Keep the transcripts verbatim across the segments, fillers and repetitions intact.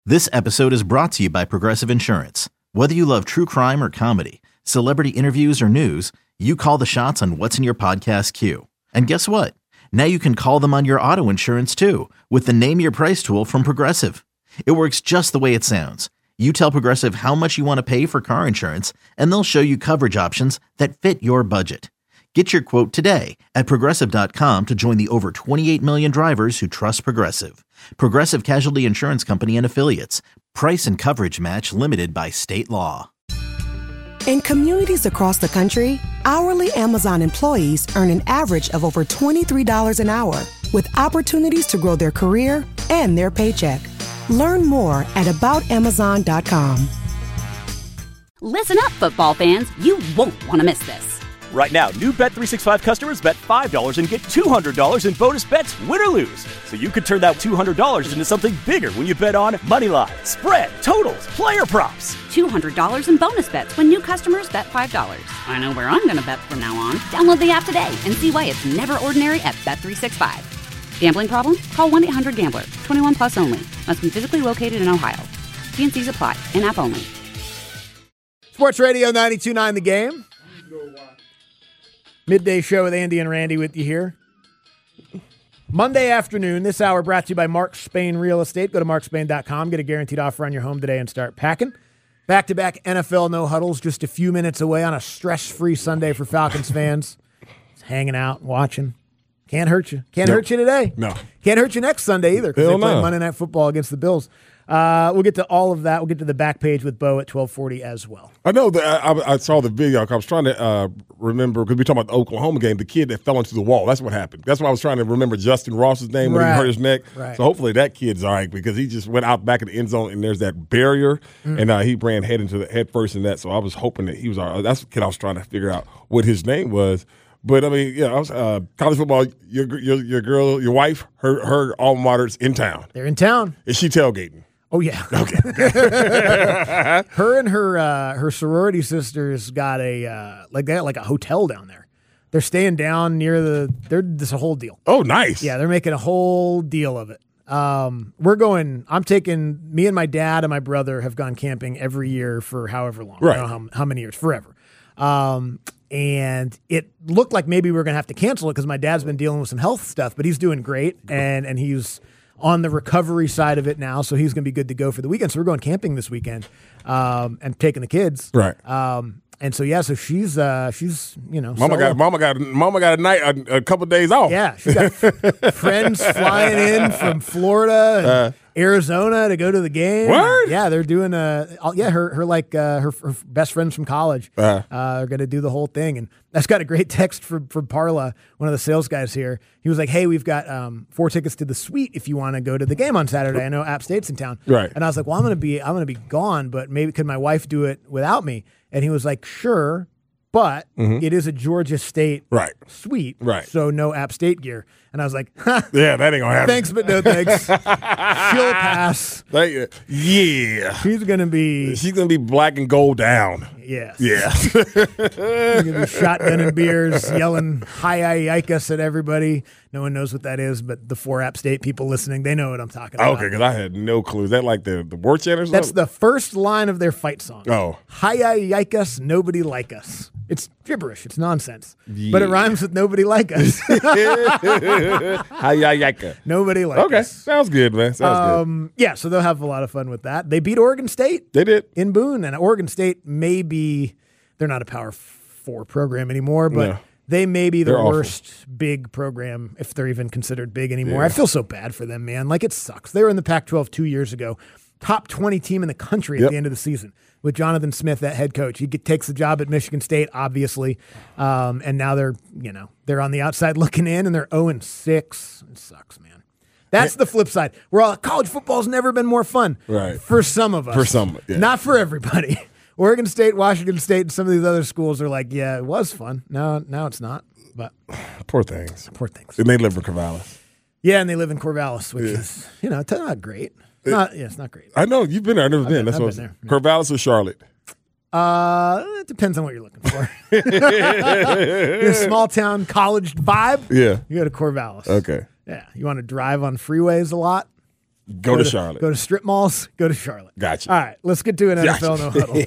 This episode is brought to you by Progressive Insurance. Whether you love true crime or comedy, celebrity interviews or news, you call the shots on what's in your podcast queue. And guess what? Now you can call them on your auto insurance too with the Name Your Price tool from Progressive. It works just the way it sounds. You tell Progressive how much you want to pay for car insurance, and they'll show you coverage options that fit your budget. Get your quote today at Progressive dot com to join the over twenty-eight million drivers who trust Progressive. Progressive Casualty Insurance Company and Affiliates. Price and coverage match limited by state law. In communities across the country, hourly Amazon employees earn an average of over twenty-three dollars an hour, with opportunities to grow their career and their paycheck. Learn more at about amazon dot com. Listen up, football fans. You won't want to miss this. Right now, new Bet three sixty-five customers bet five dollars and get two hundred dollars in bonus bets, win or lose. So you could turn that two hundred dollars into something bigger when you bet on moneyline, spread, totals, player props. two hundred dollars in bonus bets when new customers bet five dollars. I know where I'm going to bet from now on. Download the app today and see why it's never ordinary at Bet three sixty-five. Gambling problem? Call one eight hundred gambler. twenty-one plus only. Must be physically located in Ohio. T and C's apply. In-app only. Sports Radio ninety-two point nine The Game. Midday show with Andy and Randy with you here. Monday afternoon, this hour brought to you by Mark Spain Real Estate. Go to mark spain dot com. Get a guaranteed offer on your home today and start packing. Back-to-back N F L no huddles just a few minutes away on a stress-free Sunday for Falcons fans. Just hanging out, watching. Can't hurt you. Can't no. hurt you today. No. Can't hurt you next Sunday either because they play no. Monday Night Football against the Bills. Uh, we'll get to all of that. We'll get to the back page with Bo at twelve forty as well. I know that I, I saw the video. I was trying to uh, remember because we were talking about the Oklahoma game, the kid that fell into the wall. That's what happened. That's why I was trying to remember Justin Ross's name when right. he hurt his neck. Right. So hopefully that kid's all right because he just went out back in the end zone and there's that barrier mm. and uh, he ran head into the head first in that. So I was hoping that he was all right. That's the kid I was trying to figure out what his name was. But I mean, yeah, I was, uh, college football. Your, your your girl, your wife, her her alma mater's in town. They're in town. Is she tailgating? Oh yeah. Okay. her and her uh, her sorority sisters got a uh, like they got like a hotel down there. They're staying down near the. They're this a whole deal. Oh, nice. Yeah, they're making a whole deal of it. Um, we're going. I'm taking me and my dad and my brother have gone camping every year for however long. Right. I don't know how, how many years? Forever. Um, and it looked like maybe we were going to have to cancel it because my dad's been dealing with some health stuff, but he's doing great and and he's on the recovery side of it now, so he's going to be good to go for the weekend. So we're going camping this weekend um, and taking the kids. Right. Um, and so, yeah, so she's, uh, she's you know. Mama solo. got mama got, mama got a night, a, a couple of days off. Yeah, she's got f- friends flying in from Florida and uh, Arizona to go to the game. Word? Yeah, they're doing a, yeah, her, her like, uh, her, her best friends from college uh, uh, are going to do the whole thing. And that's got a great text from, from Parla, one of the sales guys here. He was like, hey, we've got um, four tickets to the suite if you want to go to the game on Saturday. I know App State's in town. Right. And I was like, well, I'm going to be, I'm going to be gone, but maybe could my wife do it without me? And he was like, sure, but mm-hmm. it is a Georgia State right. suite, right. so no App State gear. And I was like, huh, yeah, that ain't going to happen. Thanks, but no thanks. She'll pass. They, yeah. She's going to be. She's going to be black and gold down. Yes. Yeah. She's going to be shotgunning beers, yelling hi yikes at everybody. No one knows what that is, but the four App State people listening, they know what I'm talking about. Okay, because I had no clue. Is that like the, the war chant or something? That's the first line of their fight song. Oh. Hi yikes, nobody like us. It's gibberish. It's nonsense. Yeah. But it rhymes with nobody like us. Hi-ya-yaka. Nobody like okay. us. Sounds good, man. Sounds um, good. Yeah, so they'll have a lot of fun with that. They beat Oregon State. They did. In Boone. And Oregon State may be, they're not a Power Four program anymore, but no. they may be the they're worst awful. big program, if they're even considered big anymore. Yeah. I feel so bad for them, man. Like, it sucks. They were in the Pac twelve two years ago. Top twenty team in the country at yep. the end of the season with Jonathan Smith, that head coach. He get, takes the job at Michigan State, obviously, um, and now they're you know they're on the outside looking in, and they're oh and six. It sucks, man. That's the flip side. We're all college football's never been more fun, right? For some of us, for some, yeah. not for everybody. Oregon State, Washington State, and some of these other schools are like, yeah, it was fun. No, now it's not. But poor things, poor things. And they live in Corvallis. Yeah, and they live in Corvallis, which yeah. is you know it's not great. It, not, yeah, it's not great. I know you've been there. I've never I've been. been. That's I've what been there. Corvallis or Charlotte. Uh, it depends on what you're looking for. You're a small town college vibe. Yeah, you go to Corvallis. Okay. Yeah, you want to drive on freeways a lot. Go, go to, to Charlotte. Go to strip malls. Go to Charlotte. Gotcha. All right, let's get to an gotcha. N F L No Huddle.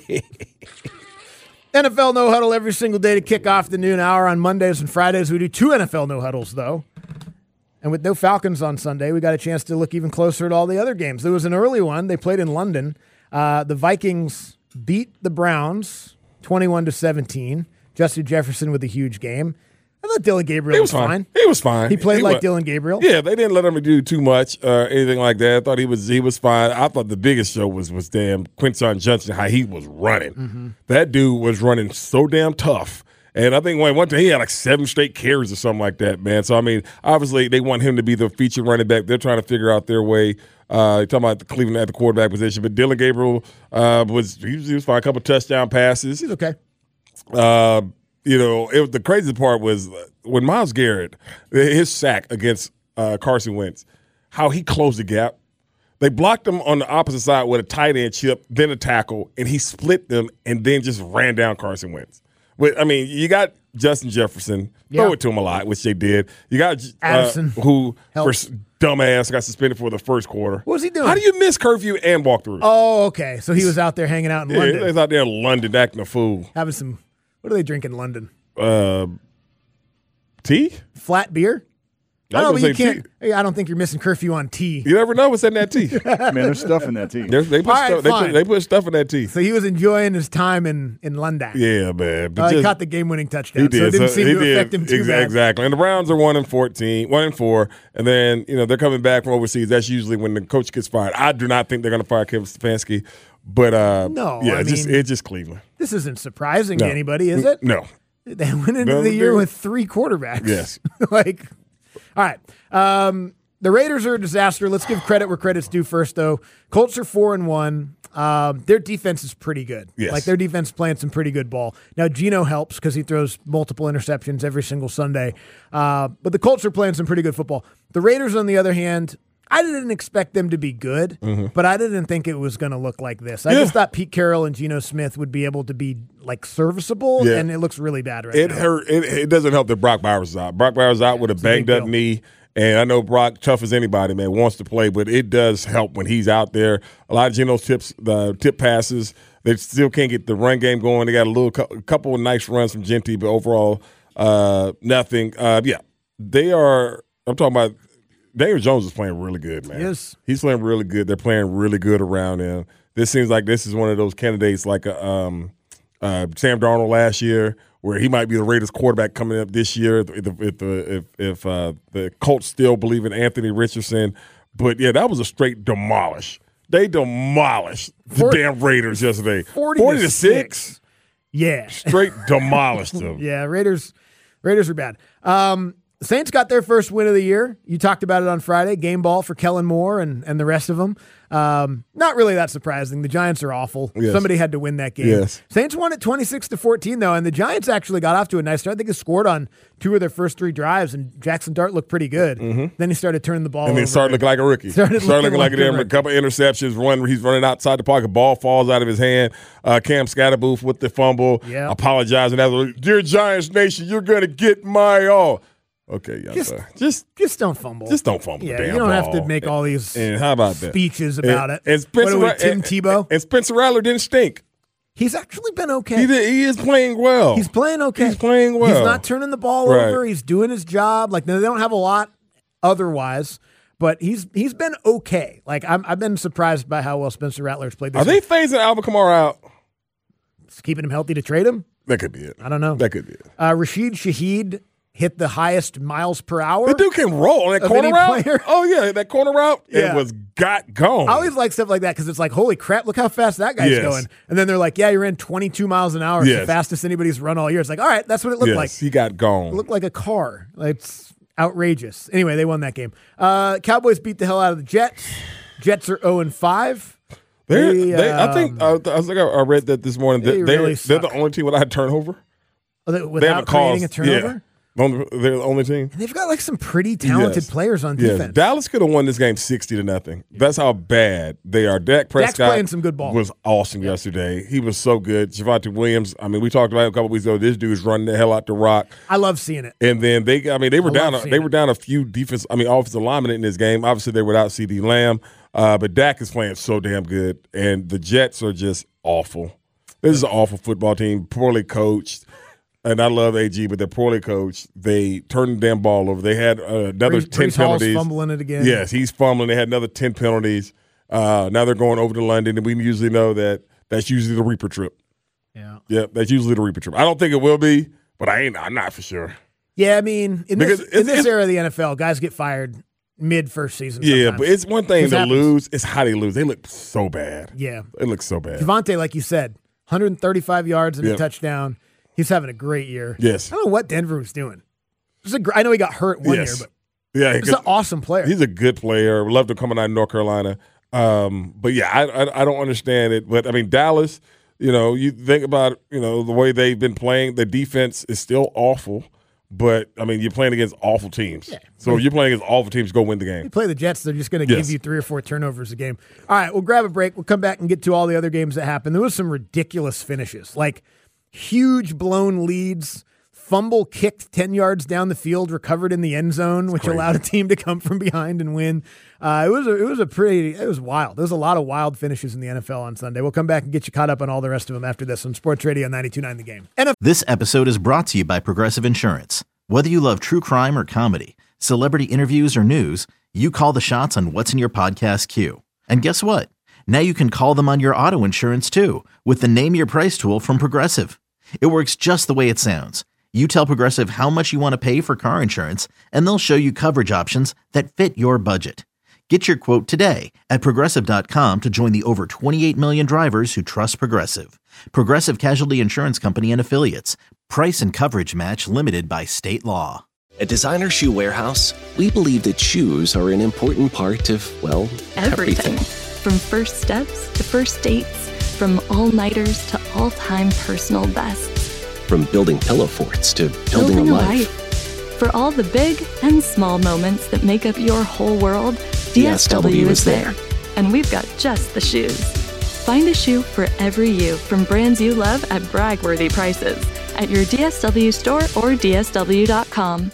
N F L No Huddle every single day to kick off the noon hour on Mondays and Fridays. We do two N F L No Huddles, though. And with no Falcons on Sunday, we got a chance to look even closer at all the other games. There was an early one. They played in London. Uh, the Vikings beat the Browns twenty-one to seventeen. Justin Jefferson with a huge game. I thought Dylan Gabriel he was, was fine. fine. He was fine. He played he like was. Dylan Gabriel. Yeah, they didn't let him do too much or uh, anything like that. I thought he was he was fine. I thought the biggest show was was damn Quinton Johnson, how he was running. Mm-hmm. That dude was running so damn tough. And I think when one time he had like seven straight carries or something like that, man. So, I mean, obviously they want him to be the feature running back. They're trying to figure out their way. Uh, talking about the Cleveland at the quarterback position. But Dylan Gabriel uh, was he, was he was fine. A couple touchdown passes. He's okay. Uh, you know, it, the crazy part was when Myles Garrett, his sack against uh, Carson Wentz, how he closed the gap. They blocked him on the opposite side with a tight end chip, then a tackle, and he split them and then just ran down Carson Wentz. But, I mean, you got Justin Jefferson. Yeah. Throw it to him a lot, which they did. You got uh, Addison, who, for dumbass, got suspended for the first quarter. What was he doing? How do you miss curfew and walk through? Oh, okay. So he was out there hanging out in yeah, London. He was out there in London acting a fool. Having some – what do they drink in London? Uh, tea? Flat beer? I, I, know, but you can't, I don't think you're missing curfew on tea. You never know what's in that tea. Man, there's stuff in that tea. There's, they, put right, stuff, they, put, they put stuff in that tea. So he was enjoying his time in, in London. Yeah, man. But uh, just, he caught the game-winning touchdown, he did. so it didn't so seem he to did. affect him too exactly. bad. Exactly. And the Browns are one and fourteen, one and four, and then you know they're coming back from overseas. That's usually when the coach gets fired. I do not think they're going to fire Kevin Stefanski, but uh, no, yeah, I it's mean, just it's just Cleveland. This isn't surprising no. to anybody, is it? No. They went into no, the year no. with three quarterbacks. Yes. like, all right. Um, the Raiders are a disaster. Let's give credit where credit's due first, though. Colts are four and one. Um, their defense is pretty good. Yes. Like their defense is playing some pretty good ball. Now Geno helps because he throws multiple interceptions every single Sunday. Uh, but the Colts are playing some pretty good football. The Raiders, on the other hand, I didn't expect them to be good, mm-hmm. but I didn't think it was going to look like this. I yeah. just thought Pete Carroll and Geno Smith would be able to be like serviceable, yeah. and it looks really bad right it now. Hurt, it it doesn't help that Brock Bowers is out. Brock Bowers is out with a banged up knee. And I know Brock, tough as anybody, man, wants to play, but it does help when he's out there. A lot of Geno's tips, the tip passes, they still can't get the run game going. They got a little a couple of nice runs from Genty, but overall, uh, nothing. Uh, yeah, they are. I'm talking about Daniel Jones is playing really good, man. Yes, he's playing really good. They're playing really good around him. This seems like this is one of those candidates like a, um, uh, Sam Darnold last year, where he might be the Raiders quarterback coming up this year if if if, if, if uh, the Colts still believe in Anthony Richardson. But, yeah, that was a straight demolish. They demolished the forty, damn Raiders yesterday. forty, forty to six. Yeah. Straight demolished them. Yeah, Raiders Raiders are bad. Um, Saints got their first win of the year. You talked about it on Friday. Game ball for Kellen Moore and, and the rest of them. Um, not really that surprising. The Giants are awful. Yes. Somebody had to win that game. Yes. Saints won it twenty-six to fourteen, though, and the Giants actually got off to a nice start. I think they scored on two of their first three drives, and Jackson Dart looked pretty good. Mm-hmm. Then he started turning the ball and over. then started looking like a rookie. Started, started looking, looking like, like a, a couple interceptions. Run, he's running outside the pocket. Ball falls out of his hand. Uh, Cam Scatterbooth with the fumble. Yeah. Apologizing. After, Dear Giants Nation, you're going to get my all. Okay, yeah, just, just just don't fumble. Just don't fumble. Yeah, the damn you don't ball. have to make all these and, and how about that? speeches about and, it. And Spencer, what are we, Tim and, Tebow? And, and Spencer Rattler didn't stink. He's actually been okay. He, did, he is playing well. He's playing okay. He's playing well. He's not turning the ball right. over. He's doing his job. Like, they don't have a lot otherwise, but he's he's been okay. Like, I'm, I've been surprised by how well Spencer Rattler's played this Are year. they phasing Alvin Kamara out? It's keeping him healthy to trade him? That could be it. I don't know. That could be it. Uh, Rashid Shaheed hit the highest miles per hour. The dude can roll on that corner route. Player. Oh, yeah, that corner route, yeah. it was got gone. I always like stuff like that because it's like, holy crap, look how fast that guy's yes. going. And then they're like, yeah, you're in twenty-two miles an hour. It's yes. the fastest anybody's run all year. It's like, all right, that's what it looked yes, like. he got gone. It looked like a car. It's outrageous. Anyway, they won that game. Uh, Cowboys beat the hell out of the Jets. Jets are oh and five. They're, they, they, I think um, uh, I think I read that this morning. They They, really they're, they're the only team without a turnover. Oh, they, they without haven't creating caused, a turnover? Yeah. They're the only team. And they've got like some pretty talented yes. players on yes. defense. Dallas could have won this game sixty to nothing. That's how bad they are. Dak Prescott Dak's playing some good ball. Was awesome yesterday. He was so good. Javonte Williams. I mean, we talked about it a couple weeks ago. This dude's running the hell out the rock. I love seeing it. And then they, I mean, they were I down. A, they it. were down a few defense. I mean, offensive linemen in this game. Obviously, they were without CeeDee Lamb. Uh, but Dak is playing so damn good, and the Jets are just awful. This is an awful football team, poorly coached. And I love A G, but they're poorly coached. They turned the damn ball over. They had uh, another Brees, ten Brees penalties. Hall's fumbling it again. Yes, he's fumbling. They had another ten penalties. Uh, now they're going over to London, and we usually know that that's usually the Reaper trip. Yeah. Yeah, that's usually the Reaper trip. I don't think it will be, but I ain't. I'm not for sure. Yeah, I mean, in Because this, it's- in this it's- era of the N F L, guys get fired mid first season. Yeah, sometimes. but it's one thing This to happens. lose. It's how they lose. They look so bad. Yeah. They look so bad. Devontae, like you said, one hundred thirty-five yards and Yep. a touchdown. He's having a great year. Yes. I don't know what Denver was doing. It was a gr- I know he got hurt one Yes. year, but Yeah, he's an awesome player. He's a good player. Love to come out of North Carolina. Um, but yeah, I, I I don't understand it. But I mean, Dallas, you know, you think about, you know, the way they've been playing. The defense is still awful. But I mean, you're playing against awful teams. Yeah. So if you're playing against awful teams, go win the You game. play the Jets, they're just going to Yes. give you three or four turnovers a game. All right, we'll grab a break. We'll come back and get to all the other games that happened. There was some ridiculous finishes, like huge blown leads, fumble kicked ten yards down the field, recovered in the end zone, which crazy. allowed a team to come from behind and win. Uh, it was a, it was a pretty, it was wild. There was a lot of wild finishes in the N F L on Sunday. We'll come back and get you caught up on all the rest of them after this on Sports Radio ninety-two point nine The Game. N F L This episode is brought to you by Progressive Insurance. Whether you love true crime or comedy, celebrity interviews or news, you call the shots on what's in your podcast queue. And guess what? Now you can call them on your auto insurance too with the Name Your Price tool from Progressive. It works just the way it sounds. You tell Progressive how much you want to pay for car insurance, and they'll show you coverage options that fit your budget. Get your quote today at Progressive dot com to join the over twenty-eight million drivers who trust Progressive. Progressive Casualty Insurance Company and Affiliates. Price and coverage match limited by state law. At Designer Shoe Warehouse, we believe that shoes are an important part of, well, Everything. everything. From first steps to first dates, from all-nighters to all-time personal bests. From building pillow forts to building, a life. For all the big and small moments that make up your whole world, D S W is there. And we've got just the shoes. Find a shoe for every you from brands you love at brag-worthy prices at your D S W store or D S W dot com.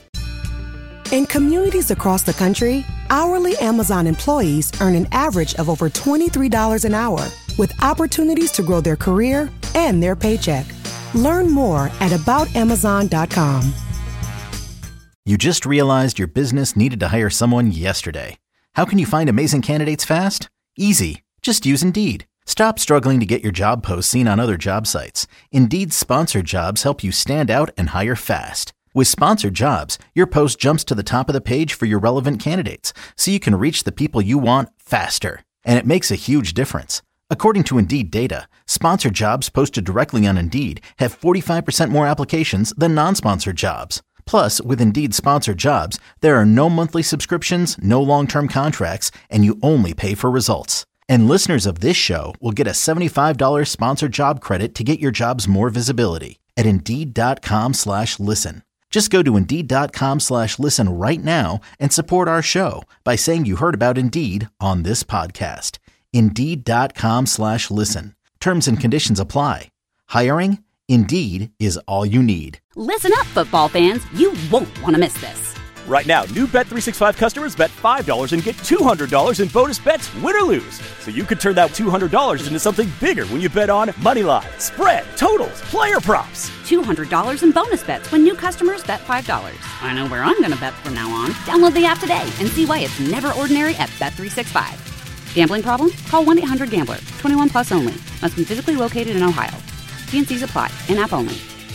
In communities across the country, hourly Amazon employees earn an average of over twenty-three dollars an hour, with opportunities to grow their career and their paycheck. Learn more at about amazon dot com. You just realized your business needed to hire someone yesterday. How can you find amazing candidates fast? Easy. Just use Indeed. Stop struggling to get your job posts seen on other job sites. Indeed's sponsored jobs help you stand out and hire fast. With sponsored jobs, your post jumps to the top of the page for your relevant candidates, so you can reach the people you want faster. And it makes a huge difference. According to Indeed data, sponsored jobs posted directly on Indeed have forty-five percent more applications than non-sponsored jobs. Plus, with Indeed sponsored jobs, there are no monthly subscriptions, no long-term contracts, and you only pay for results. And listeners of this show will get a seventy-five dollars sponsored job credit to get your jobs more visibility at Indeed.com slash listen. Just go to Indeed.com slash listen right now and support our show by saying you heard about Indeed on this podcast. Indeed.com slash listen. Terms and conditions apply. Hiring? Indeed is all you need. Listen up, football fans. You won't want to miss this. Right now, new Bet three sixty-five customers bet five dollars and get two hundred dollars in bonus bets, win or lose. So you could turn that two hundred dollars into something bigger when you bet on money line, spread, totals, player props. two hundred dollars in bonus bets when new customers bet five dollars. I know where I'm going to bet from now on. Download the app today and see why it's never ordinary at Bet three sixty-five. Gambling problem? Call one eight hundred gambler. twenty-one plus only. Must be physically located in Ohio. T and C's apply. In-app only.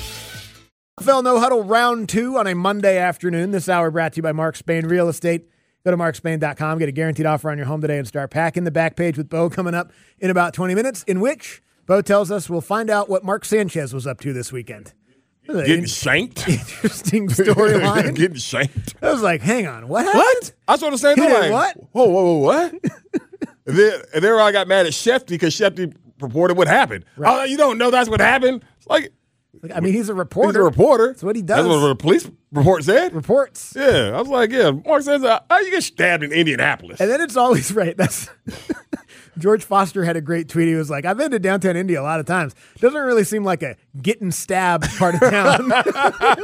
N F L No Huddle round two on a Monday afternoon. This hour brought to you by Mark Spain Real Estate. Go to mark spain dot com. Get a guaranteed offer on your home today and start packing. The back page with Bo coming up in about twenty minutes, in which Bo tells us we'll find out what Mark Sanchez was up to this weekend. Getting shanked. Interesting storyline. Getting shanked. I was like, hang on, what happened? What? I saw the same He thing. did Like, what? Whoa, whoa, whoa, what? and, then, and then I got mad at Shefty because Shefty reported what happened. Right. Oh, you don't know that's what happened? It's like, I mean, he's a reporter. he's a reporter. That's what he does. That's what the police report said. Reports. Yeah, I was like, yeah. Mark says, uh, how you get stabbed in Indianapolis? And then it's always right. That's George Foster had a great tweet. He was like, I've been to downtown Indy a lot of times. Doesn't really seem like a getting stabbed part of town. And then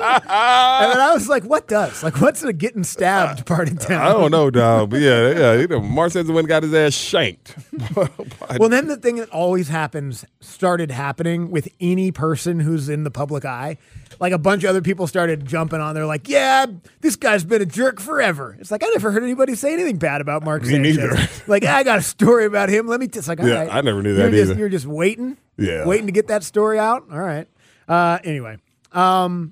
I was like, what does? Like, what's a getting stabbed part of town? I don't know, dog. But yeah, yeah, you know, Mark says when got his ass shanked. Well, then the thing that always happens started happening with any person who's in the public eye. Like a bunch of other people started jumping on. They're like, yeah, this guy's been a jerk forever. It's like, I never heard anybody say anything bad about Mark Me Sanchez. neither. Like, I got a story about him. Let me, t-. It's like, all yeah, right. I never knew you're that just, either. You're just waiting. Yeah. Waiting to get that story out. All right. Uh, anyway, um,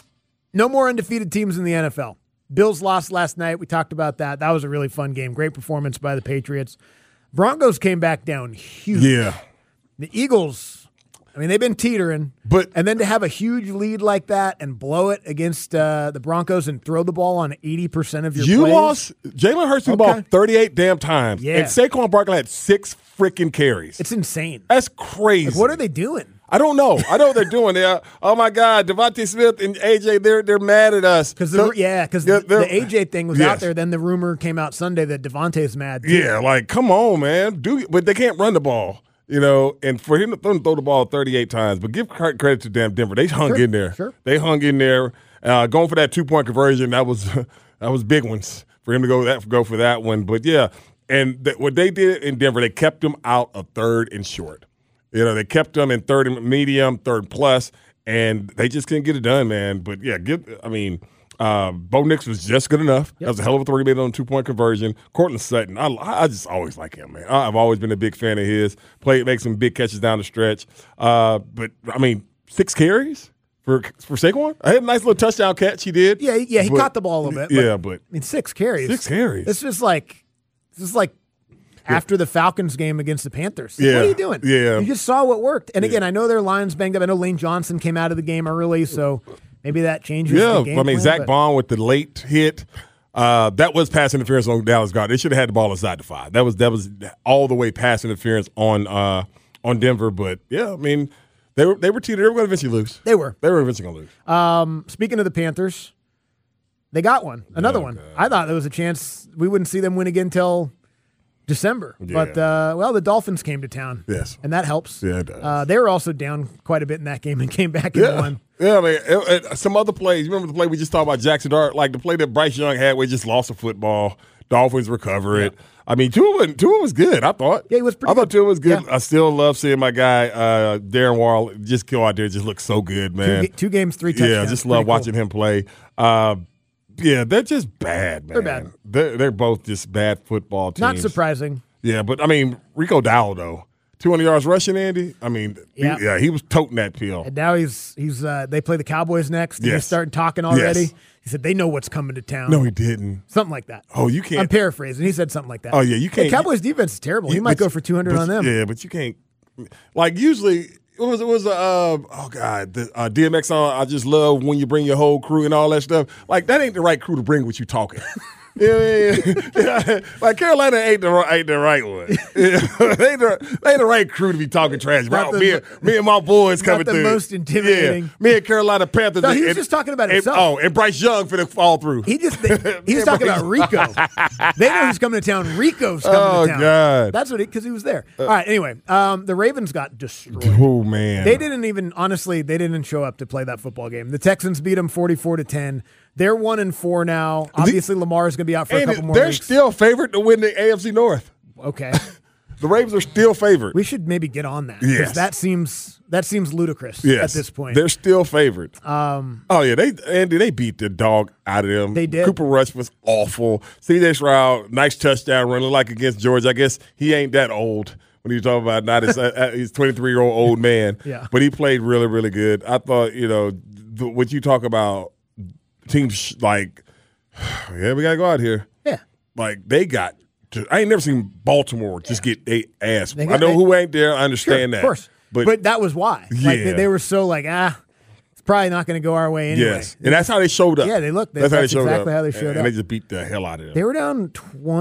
no more undefeated teams in the N F L. Bills lost last night. We talked about that. That was a really fun game. Great performance by the Patriots. Broncos came back down huge. Yeah. The Eagles, I mean, they've been teetering. But and then to have a huge lead like that and blow it against uh, the Broncos and throw the ball on eighty percent of your you plays. lost. Jalen Hurts threw the Okay. ball thirty-eight damn times. Yeah. And Saquon Barkley had six freaking carries. It's insane. That's crazy. Like, what are they doing? I don't know. I know what they're doing. They're, oh, my God, Devontae Smith and A J, they're they're mad at us. Because So- yeah, because they're- the, they're- the A J thing was Yes. out there. Then the rumor came out Sunday that Devontae's mad. Too. Yeah, like, come on, man. Do But they can't run the ball, you know, and for him to throw, throw the ball thirty-eight times. But give credit to damn Denver. They hung Sure, in there. sure. They hung in there. Uh, going for that two-point conversion, that was that was big ones for him to go that go for that one. But, yeah, and th- what they did in Denver, they kept them out of third and short. You know, they kept them in third and medium, third plus, and they just couldn't get it done, man. But, yeah, give, I mean, uh, Bo Nix was just good enough. Yep. That was a hell of a three made on two-point conversion. Cortland Sutton, I, I just always like him, man. I've always been a big fan of his. Play, make some big catches down the stretch. Uh, but, I mean, six carries for for Saquon? I had a nice little touchdown catch he did. Yeah, yeah, he but, caught the ball a little bit. Yeah, but, but. I mean, six carries. Six carries. It's just like, it's just like, after the Falcons game against the Panthers. Like, Yeah. what are you doing? Yeah. You just saw what worked. And Yeah. again, I know their line's banged up. I know Lane Johnson came out of the game early, so maybe that changes Yeah, the game I mean, plan, Zach but- Bond with the late hit. Uh, that was pass interference on Dallas Goedert. They should have had the ball inside the five. That was that was all the way pass interference on uh, on Denver. But yeah, I mean, they were they were teetered. They were going to eventually lose. They were. They were eventually going to lose. Um, speaking of the Panthers, they got one. Another Oh, one. God. I thought there was a chance we wouldn't see them win again till December. Yeah. But, uh, well, the Dolphins came to town. Yes. And that helps. Yeah, it does. Uh, they were also down quite a bit in that game and came back and Yeah, won. yeah. I mean, it, it, some other plays. You remember the play we just talked about, Jackson Dart, like the play that Bryce Young had, where he just lost a football. Dolphins recover it. I mean, Tua, Tua was good. I thought. Yeah, he was pretty I thought good. Tua was good. Yeah. I still love seeing my guy uh, Darren Wall just go out there, just look so good, man. Two, ga- two games, three touchdowns. Yeah, just love Pretty cool. watching him play. Uh, yeah, they're just bad, man. They're bad. They're, they're both just bad football teams. Not surprising. Yeah, but I mean, Rico Dowdle, though, two hundred yards rushing, Andy. I mean, Yeah. he, yeah, he was toting that pill. And now he's he's uh, they play the Cowboys next. And Yes. he's starting talking already. Yes. He said they know what's coming to town. No, he didn't. Something like that. Oh, you can't. I'm paraphrasing. He said something like that. Oh, yeah, you can't- The Cowboys defense is terrible. He You- might but- go for two hundred but- on them. Yeah, but you can't. Like usually, it was it was a uh, oh god, the uh, D M X song. I just love when you bring your whole crew and all that stuff. Like that ain't the right crew to bring with you talking. Yeah, yeah, yeah. Like Carolina ain't the right, ain't the right one. Yeah. they, ain't the, they ain't the right crew to be talking trash about. the- Me, and- me and my boys not coming the through. most intimidating. Yeah. Me and Carolina Panthers. No, he was and- just talking about and- himself. Oh, and Bryce Young finna fall through. He just they, he was Yeah, talking Bryce- about Rico. They know who's coming to town. Rico's coming Oh, to town. God. That's what because he, was there. All right. Anyway, um, the Ravens got destroyed. Oh man, They didn't even honestly. They didn't show up to play that football game. The Texans beat them forty-four to ten. They're one and four now. Obviously, Lamar is going to be out for a And couple more they're weeks. still favored to win the A F C North. Okay. The Ravens are still favored. We should maybe get on that. 'cause Yes. That seems that seems ludicrous Yes, at this point. they're still favored. Um, oh yeah, they Andy they beat the dog out of them. They did. Cooper Rush was awful. C J Stroud, nice touchdown running like against Georgia. I guess he ain't that old when you talk about not his uh, he's twenty-three year old old man. Yeah. but he played really really good. I thought you know the, what you talk about teams sh- like yeah we gotta go out here. yeah. Like they got. To, I ain't never seen Baltimore just get they ass. They I got- know they- who ain't there. I Sure, understand that. of course. But, But, that was why. Like they, Yeah. they were so like, ah, it's probably not going to go our way anyway. yes, and that's how they showed up. Yeah, they looked- That's, how they that's showed exactly up. how they showed and, up. And they just beat the hell out of them. They were down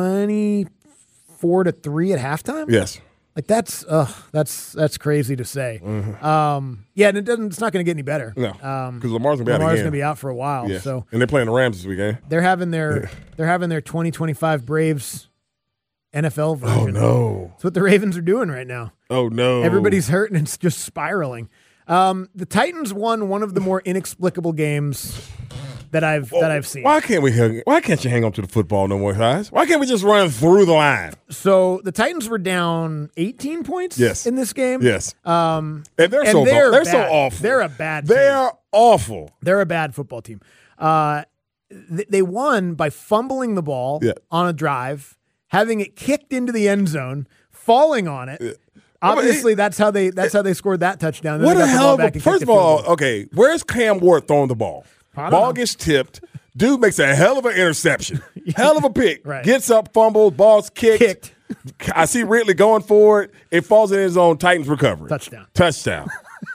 twenty-four to three at halftime. yes. Like that's ugh, that's that's crazy to say. Um, yeah, and it doesn't. It's not going to get any better. No, um, because Lamar's gonna be out Lamar's again. going to be out for a while. Yes. So and they're playing the Rams this weekend. they're having their they're having their twenty twenty-five Braves N F L version. Oh, no. That's what the Ravens are doing right now. Oh, no. Everybody's hurt, and it's just spiraling. Um, the Titans won one of the more inexplicable games that I've well, that I've seen. Why can't we hang, Why can't you hang on to the football no more, guys? Why can't we just run through the line? So the Titans were down eighteen points yes. in this game. Yes. Um, and they're and so they're, they're bad. so awful. They're a bad team. They're awful. They're a bad football team. Uh, th- they won by fumbling the ball yeah. on a drive, having it kicked into the end zone, falling on it. Yeah. Obviously, that's how they that's how they scored that touchdown. Then what a hell of a first of all, goal. okay, where's Cam Ward throwing the ball? Ball know. gets tipped. Dude makes a hell of an interception. Hell of a pick. Right. Gets up, fumbles, ball's kicked. Kicked. I see Ridley going for it. It falls in his own Titans recovery. Touchdown. Touchdown.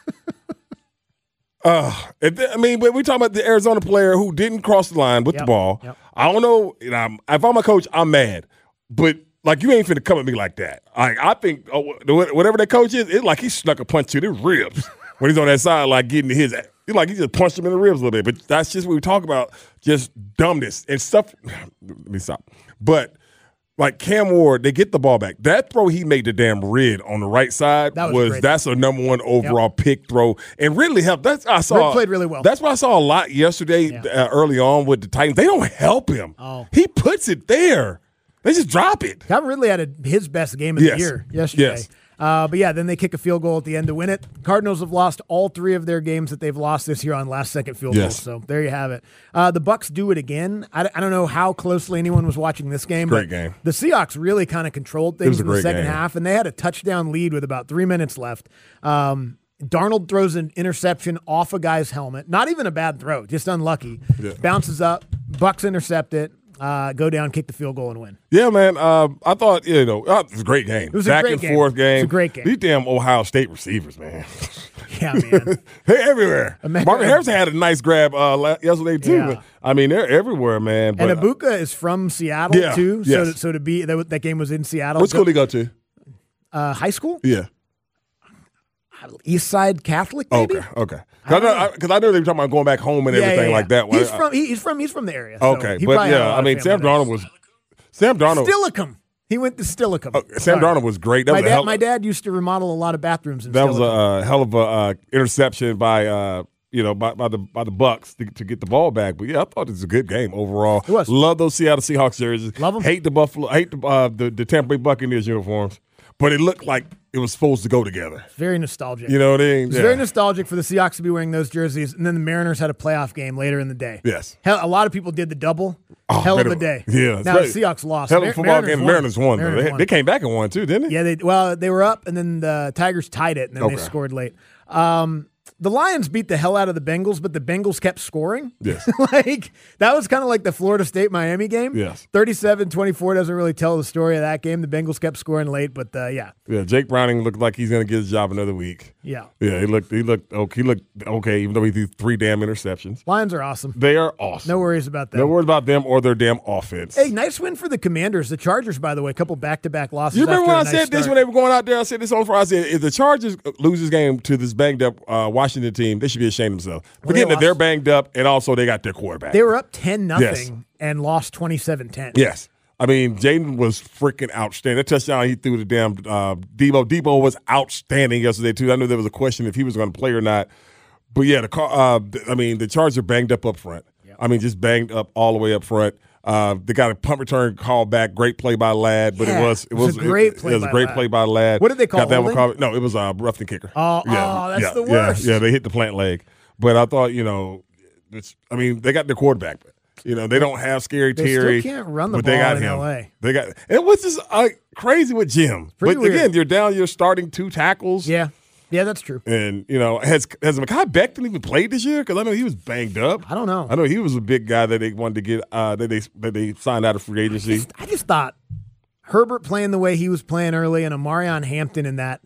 uh, I mean, but we're talking about the Arizona player who didn't cross the line with yep. the ball. Yep. I don't know. You know, if I'm a coach, I'm mad. But like, you ain't finna come at me like that. Like, I think oh, whatever that coach is, it's like he snuck a punch to the ribs when he's on that side, like getting to his. It's like he just punched him in the ribs a little bit. But that's just what we talk about, just dumbness and stuff. Let me stop. But like Cam Ward, they get the ball back. That throw he made to damn Rid on the right side that was, was that's a number one overall yep. pick throw, and Ridley helped. That's I saw. Rid played really well. That's what I saw a lot yesterday yeah. uh, early on with the Titans. They don't help him. Oh. He puts it there. They just drop it. Calvin Ridley had a, his best game of yes. the year yesterday. Yes. Uh, but, yeah, then they kick a field goal at the end to win it. Cardinals have lost all three of their games that they've lost this year on last-second field yes. goals. So there you have it. Uh, the Bucs do it again. I, I don't know how closely anyone was watching this game. Great but game. The Seahawks really kind of controlled things in the second game. half, and they had a touchdown lead with about three minutes left. Um, Darnold throws an interception off a guy's helmet. Not even a bad throw, just unlucky. Yeah. Bounces up. Bucs intercept it. Uh, go down, kick the field goal, and win. Yeah, man. Uh, I thought, you know, uh, it was a great game. It was Back a great and game. forth game. It was a great game. These damn Ohio State receivers, man. Yeah, man. They're everywhere. Imagine. Marvin Harrison had a nice grab uh, yesterday, too. Yeah. But, I mean, they're everywhere, man. But, and Ibuka is from Seattle, yeah, too. Yes. So, so to be that, that game was in Seattle. What school did he go to? Uh, high school? Yeah. East Side Catholic, maybe? Okay, okay. Because I, I, I know they were talking about going back home and yeah, everything yeah, yeah. like that. He's I, from he, he's from he's from the area. So okay, but yeah, I mean Sam Darnold was Sam Darnold Stillicum. He went to Stillicum. Uh, Sam Sorry. Darnold was great. That my was dad, hell, my dad used to remodel a lot of bathrooms. In that Stillicum. was a uh, hell of a uh, interception by uh, you know by, by the by the Bucs to, to get the ball back. But yeah, I thought it was a good game overall. It was. Love those Seattle Seahawks jerseys. Love them. Hate the Buffalo. Hate the uh, the, the Tampa Bay Buccaneers uniforms. But it looked like it was supposed to go together. Very nostalgic. You know what I mean? It's yeah. very nostalgic for the Seahawks to be wearing those jerseys. And then the Mariners had a playoff game later in the day. Yes. Hell, a lot of people did the double. Oh, Hell of it, a day. Yeah. Now right. the Seahawks lost. Hell of a football Mariners game. won. Mariners won. Mariners They, won. they came back and won too, didn't they? Yeah. They well they were up and then the Tigers tied it and then okay. they scored late. Um, the Lions beat the hell out of the Bengals, but the Bengals kept scoring. Yes. like that was kind of like the Florida State-Miami game. Yes. thirty-seven twenty-four doesn't really tell the story of that game. The Bengals kept scoring late, but uh, yeah. Yeah, Jake Browning looked like he's going to get his job another week. Yeah. Yeah, he looked he looked okay, he looked okay even though he threw three damn interceptions. Lions are awesome. They are awesome. No worries about them. No worries about them or their damn offense. Hey, nice win for the Commanders. The Chargers, by the way, a couple back-to-back losses. You remember after when a I nice said this start. when they were going out there? I said this on Friday. I said if the Chargers lose this game to this banged-up uh, Washington team, they should be ashamed of themselves. Forgetting well, that they're banged up and also they got their quarterback. They were up ten nothing yes. and lost twenty-seven ten. Yes. I mean, Jaden was freaking outstanding. That touchdown he threw to damn uh, Debo. Debo was outstanding yesterday, too. I knew there was a question if he was going to play or not. But, yeah, the car, uh, I mean, the Chargers are banged up up front. Yep. I mean, just banged up all the way up front. Uh, they got a punt return call back. Great play by Ladd, but yeah, it was it was, it was a great it, play. It was by a great Ladd. play by Ladd. What did they call got that holding? one called, No, it was a uh, roughing kicker. Oh, yeah, oh that's yeah, the worst. Yeah, yeah, they hit the plant leg. But I thought, you know, it's, I mean, they got their quarterback. You know, they don't have Scary they Terry. They still can't run the but ball they got in him. L A. They got and what's this uh, crazy with Jim? Pretty but weird. again, you're down. You're starting two tackles. Yeah, yeah, that's true. And you know, has has Mekhi Becton even played this year? Because I know he was banged up. I don't know. I know he was a big guy that they wanted to get. Uh, that they that they signed out of free agency. I just, I just thought Herbert playing the way he was playing early, and Amarion Hampton in that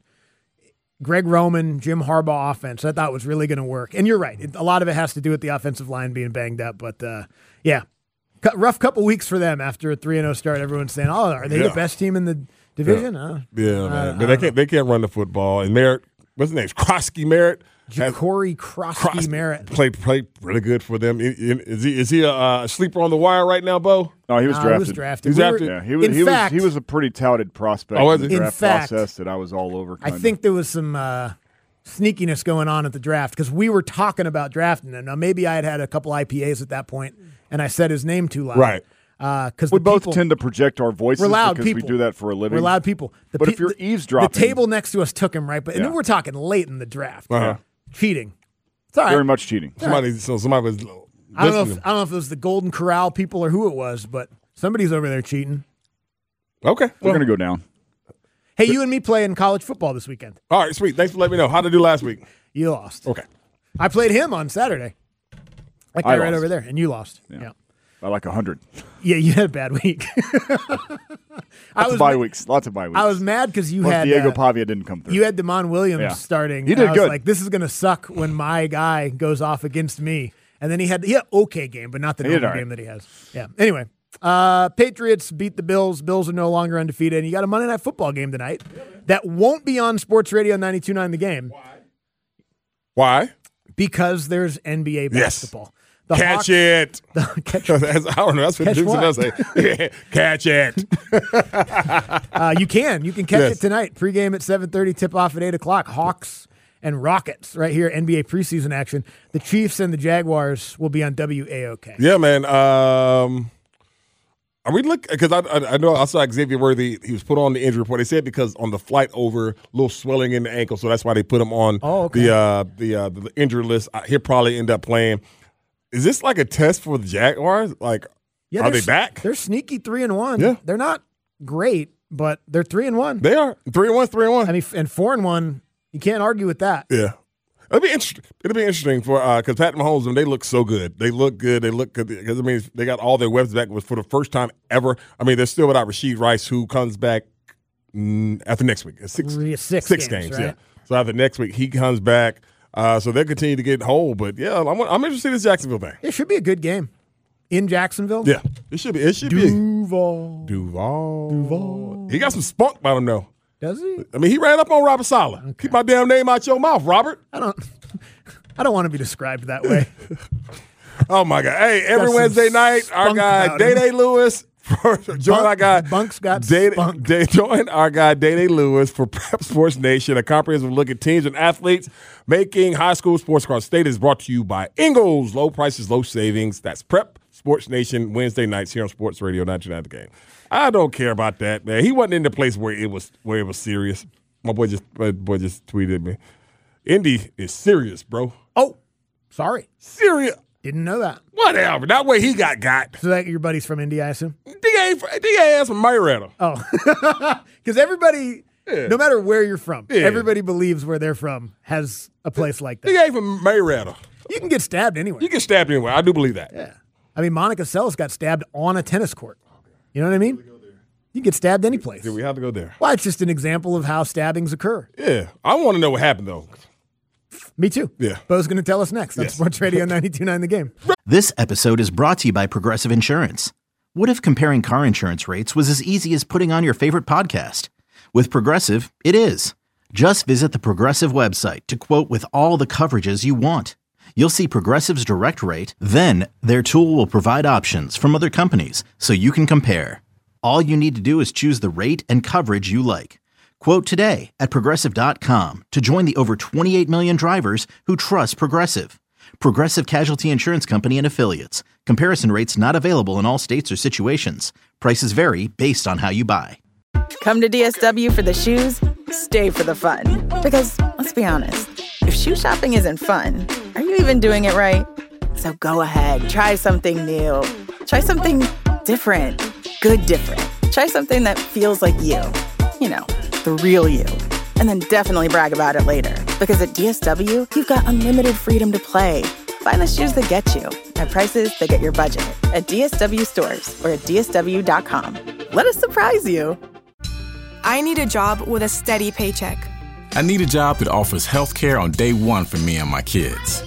Greg Roman, Jim Harbaugh offense, I thought was really going to work. And you're right. It, a lot of it has to do with the offensive line being banged up. But, uh, yeah, C- rough couple weeks for them after a three and oh start. Everyone's saying, oh, are they yeah. the best team in the division? Yeah, uh, yeah uh, man. But they can't, they can't run the football. And Merritt, what's his name? Krosky Merritt. Ja'Cory Krosky Merritt played played really good for them. Is he is he a uh, sleeper on the wire right now, Bo? No, he was no, drafted. He was drafted. He was we drafted. Were, yeah, he was. In he fact, was. He was a pretty touted prospect oh, in the in draft fact, process that I was all over. Kinda. I think there was some uh, sneakiness going on at the draft because we were talking about drafting him. Now maybe I had had a couple I P As at that point, and I said his name too loud. Right. Because we the both people, tend to project our voices we're loud because people. we do that for a living. We're loud people. The but pe- if you're the, eavesdropping, the table next to us took him right, but and Yeah. then we're talking late in the draft. Uh-huh. Cheating. It's all right. very much cheating. Somebody, so somebody was. I don't know. If, I don't know if it was the Golden Corral people or who it was, but somebody's over there cheating. Okay, We're well, going to go down. Hey, you and me playing college football this weekend. all right, sweet. Thanks for letting me know. How did I do last week? You lost. Okay. I played him on Saturday. That I guy right lost. over there, and you lost. Yeah. Yeah. By like a hundred. Yeah, you had a bad week. I Lots was of bye ma- weeks. Lots of bye weeks. I was mad because you Plus had Diego uh, Pavia didn't come through. you had Damon Williams Yeah. starting. He and did I was good. like, this is gonna suck when my guy goes off against me. And then he had he had okay game, but not the He did normal all right. game that he has. Yeah. Anyway, uh, Patriots beat the Bills. Bills are no longer undefeated, and you got a Monday Night Football game tonight that won't be on Sports Radio ninety-two point nine The Game. Why? Because there's N B A Yes. basketball. The Catch Hawks- it. the- catch That's- I don't know. That's what Catch Dixon what? does say. Catch it. Uh, you can. You can catch Yes. it tonight. Pregame at seven thirty, tip-off at eight o'clock. Hawks and Rockets right here, N B A preseason action. The Chiefs and the Jaguars will be on W A O K. Yeah, man. Um, are we look? Because I, I I know I saw Xavier Worthy. He was put on the injury report. They said because on the flight over, a little swelling in the ankle, so that's why they put him on Oh, okay. the uh, the uh, the injury list. Uh, He'll probably end up playing. Is this like a test for the Jaguars? Like, Yeah, are they're they s- back? They're sneaky three and one. Yeah. They're not great, but they're three and one. They are three and one, three and one. I mean, f- and four and one. You can't argue with that. Yeah. It'll be interesting. It'll be interesting for because Patrick Mahomes and they look so good. They look good. They look good because I mean they got all their weapons back. Was for the first time ever. I mean they're still without Rashid Rice, who comes back mm, after next week. It's Six, Three- six six games, games. right? Yeah. So after next week he comes back. Uh, so they'll continue to get whole. But yeah, I'm, I'm interested in this Jacksonville thing. It should be a good game in Jacksonville. Yeah, it should be. It should be. Duval. Duval. Duval. He got some spunk about him though. Does he? I mean, he ran up on Robert Saleh. Okay. Keep my damn name out your mouth, Robert. I don't. I don't want to be described that way. Oh my God! Hey, every some Wednesday night, our spunk guy about him. Day Day Lewis. For, join our guy Bunk's got Day, spunk. Day, join our guy Day Day Lewis for Prep Sports Nation, a comprehensive look at teams and athletes making high school sports across the state. Is brought to you by Ingles. Low prices, low savings. That's Prep Sports Nation Wednesday nights here on Sports Radio ninety-nine The Game. I don't care about that, man. He wasn't in the place where it was where it was serious. My boy just my boy just tweeted me. Indy is serious, bro. Oh, sorry. Serious. Didn't know that. Whatever. That way he got got. So that your buddy's from Indy, I assume? D A D A ass from Marietta. Oh. Because everybody, Yeah. no matter where you're from, Yeah. everybody believes where they're from has a place like that. D A from Marietta. You can get stabbed anywhere. You get stabbed anywhere. I do believe that. Yeah. I mean, Monica Seles got stabbed on a tennis court. You know what I mean? You can get stabbed any place. Do we have to go there? Well, it's just an example of how stabbings occur. Yeah. I want to know what happened, though. Me too. Yeah. Bo's going to tell us next on Yes. Sports Radio ninety-two point nine The Game. This episode is brought to you by Progressive Insurance. What if comparing car insurance rates was as easy as putting on your favorite podcast? With Progressive, it is. Just visit the Progressive website to quote with all the coverages you want. You'll see Progressive's direct rate, then their tool will provide options from other companies so you can compare. All you need to do is choose the rate and coverage you like. Quote today at Progressive dot com to join the over twenty-eight million drivers who trust Progressive. Progressive Casualty Insurance Company and Affiliates. Comparison rates not available in all states or situations. Prices vary based on how you buy. Come to D S W for the shoes, stay for the fun. Because, let's be honest, if shoe shopping isn't fun, are you even doing it right? So go ahead, try something new. Try something different. Good different. Try something that feels like you. You know, the real you. And then definitely brag about it later. Because at D S W, you've got unlimited freedom to play. Find the shoes that get you at prices that get your budget at D S W stores or at D S W dot com. Let us surprise you. I need a job with a steady paycheck. I need a job that offers health care on day one for me and my kids.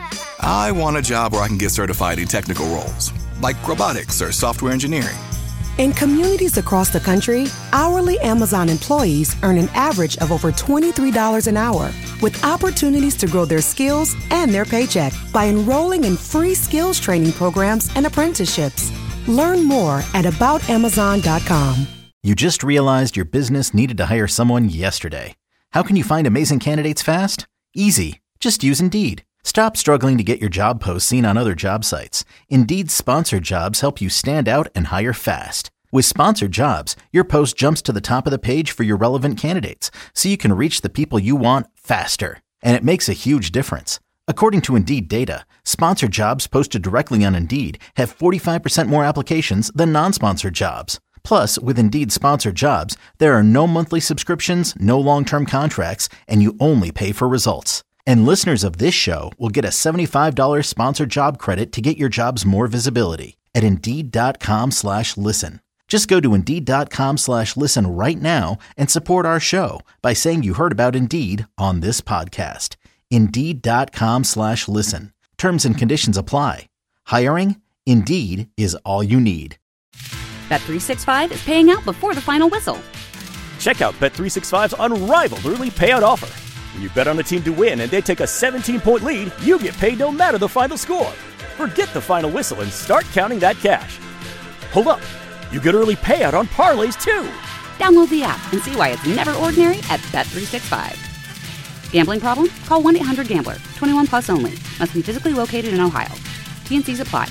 I want a job where I can get certified in technical roles, like robotics or software engineering. In communities across the country, hourly Amazon employees earn an average of over twenty-three dollars an hour, with opportunities to grow their skills and their paycheck by enrolling in free skills training programs and apprenticeships. Learn more at about amazon dot com. You just realized your business needed to hire someone yesterday. How can you find amazing candidates fast? Easy. Just use Indeed. Stop struggling to get your job posts seen on other job sites. Indeed's sponsored jobs help you stand out and hire fast. With sponsored jobs, your post jumps to the top of the page for your relevant candidates, so you can reach the people you want faster. And it makes a huge difference. According to Indeed data, sponsored jobs posted directly on Indeed have forty-five percent more applications than non-sponsored jobs. Plus, with Indeed sponsored jobs, there are no monthly subscriptions, no long-term contracts, and you only pay for results. And listeners of this show will get a seventy-five dollars sponsored job credit to get your jobs more visibility at Indeed.com slash listen. Just go to Indeed.com slash listen right now and support our show by saying you heard about Indeed on this podcast. Indeed.com slash listen. Terms and conditions apply. Hiring? Indeed is all you need. Bet three sixty-five is paying out before the final whistle. Check out Bet three sixty-five's unrivaled early payout offer. When you bet on a team to win and they take a seventeen-point lead, you get paid no matter the final score. Forget the final whistle and start counting that cash. Hold up. You get early payout on parlays, too. Download the app and see why it's never ordinary at Bet three sixty-five. Gambling problem? Call one eight hundred gambler. twenty-one plus only. Must be physically located in Ohio. T N Cs apply.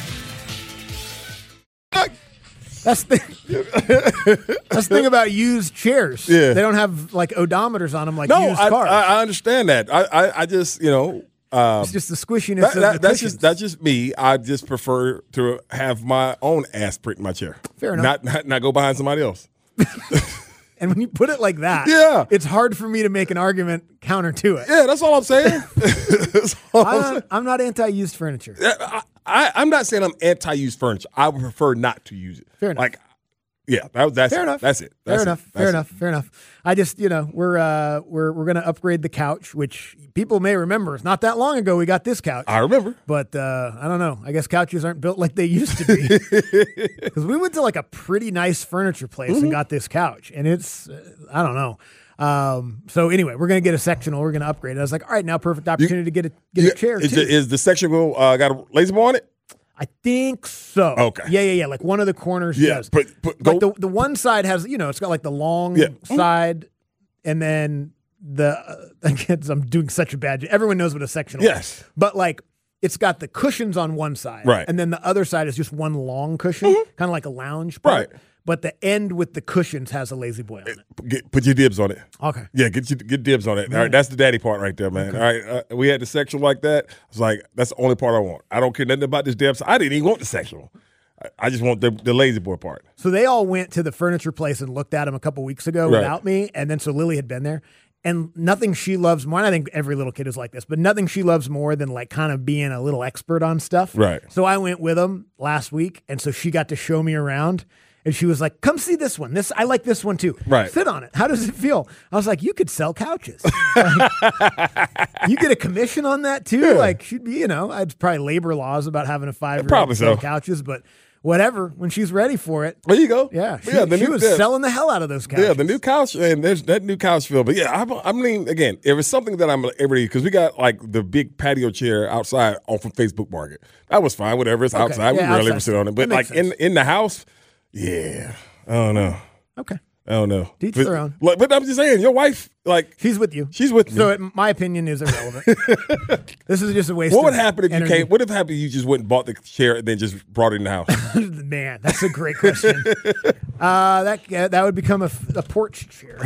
That's the that's the thing about used chairs. Yeah. They don't have like odometers on them like no, used I, cars. I, I understand that. I, I, I just, you know. Um, it's just the squishiness that, of that, the that's cushions. just that's just me. I just prefer to have my own ass print in my chair. Fair enough. Not not, not go behind somebody else. And when you put it like that, yeah. it's hard for me to make an argument counter to it. Yeah, that's all I'm saying. all I'm, I'm, not, saying. I'm not anti-used furniture. I, I, I'm not saying I'm anti-used furniture. I would prefer not to use it. Fair enough. Like, yeah, that, that's fair it. enough. That's it. That's fair it. enough. That's fair it. enough. Fair enough. I just, you know, we're uh, we're we're gonna upgrade the couch, which people may remember. It's not that long ago we got this couch. I remember, but uh, I don't know. I guess couches aren't built like they used to be. Because we went to like a pretty nice furniture place mm-hmm. and got this couch, and it's uh, I don't know. Um, so anyway, we're gonna get a sectional. We're gonna upgrade it. I was like, all right, now perfect opportunity you, to get a get you, a chair. Is too. the, is the sectional uh, got a lazy boy on it? I think so. Okay. Yeah, yeah, yeah. Like one of the corners yeah, does. But, but like the the one side has, you know, it's got like the long yeah. side, and then the uh, again, I'm doing such a bad job. Everyone knows what a sectional yes. is. But like it's got the cushions on one side. Right. And then the other side is just one long cushion, mm-hmm. kind of like a lounge part. Right. But the end with the cushions has a lazy boy on it. Get, put your dibs on it. Okay. Yeah, get you get dibs on it. All right, that's the daddy part right there, man. Okay. All right, uh, we had the sectional like that. I was like, that's the only part I want. I don't care nothing about this damn. I didn't even want the sectional. I, I just want the, the lazy boy part. So they all went to the furniture place and looked at them a couple weeks ago right. without me, and then so Lily had been there. And nothing she loves more, and I think every little kid is like this, but nothing she loves more than like kind of being a little expert on stuff. Right. So I went with them last week, and so she got to show me around. And she was like, come see this one. This I like this one too. Right. Sit on it. How does it feel? I was like, you could sell couches. Like, you get a commission on that too? Yeah. Like, she'd be, you know, I'd probably labor laws about having a five-year-old sell so. couches, but whatever, when she's ready for it. There you go. Yeah. She, yeah, the she new, was yeah. selling the hell out of those couches. Yeah, the new couch, and there's that new couch feel. But yeah, I, I mean, again, if it's something that I'm every because we got like the big patio chair outside off from Facebook Market. That was fine, whatever. It's okay. outside. Yeah, we rarely outside. ever sit on it. But like sense. in in the house, yeah. I don't know. Okay. I don't know. Teach but, their own. Like, but I'm just saying, your wife, like. She's with you. She's with me. So it, my opinion is irrelevant. This is just a waste What of would happen if energy. you came? What if happened if you just went and bought the chair and then just brought it in the house? Man, that's a great question. uh, that uh, that would become a, a porch chair.